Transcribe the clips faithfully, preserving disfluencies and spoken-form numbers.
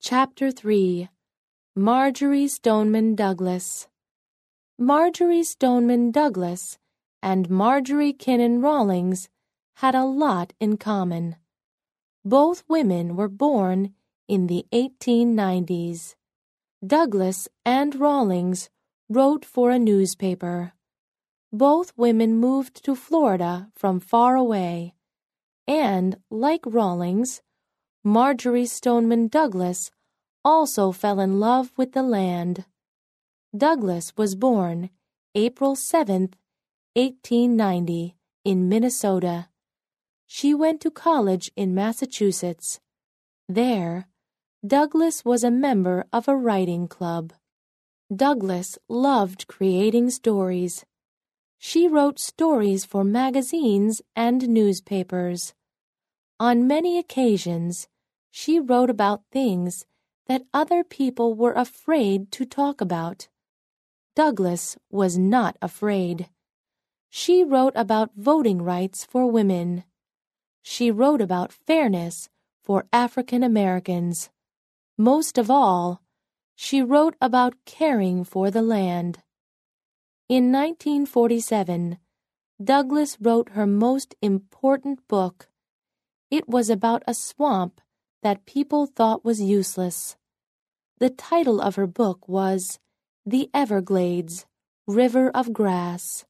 Chapter three. Marjory Stoneman Douglas. Marjory Stoneman Douglas and Marjorie Kinnan Rawlings had a lot in common. Both women were born in the eighteen nineties. Douglas and Rawlings wrote for a newspaper. Both women moved to Florida from far away, and, like Rawlings, Marjory Stoneman Douglas also fell in love with the land. Douglas was born April seventh, eighteen ninety, in Minnesota. She went to college in Massachusetts. There, Douglas was a member of a writing club. Douglas loved creating stories. She wrote stories for magazines and newspapers. On many occasions, she wrote about things that other people were afraid to talk about. Douglas was not afraid. She wrote about voting rights for women. She wrote about fairness for African Americans. Most of all, she wrote about caring for the land. In nineteen forty-seven, Douglas wrote her most important book. It was about a swamp that people thought was useless. The title of her book was The Everglades, River of Grass.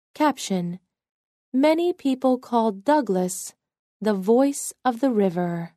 Caption: Many people called Douglas the voice of the river.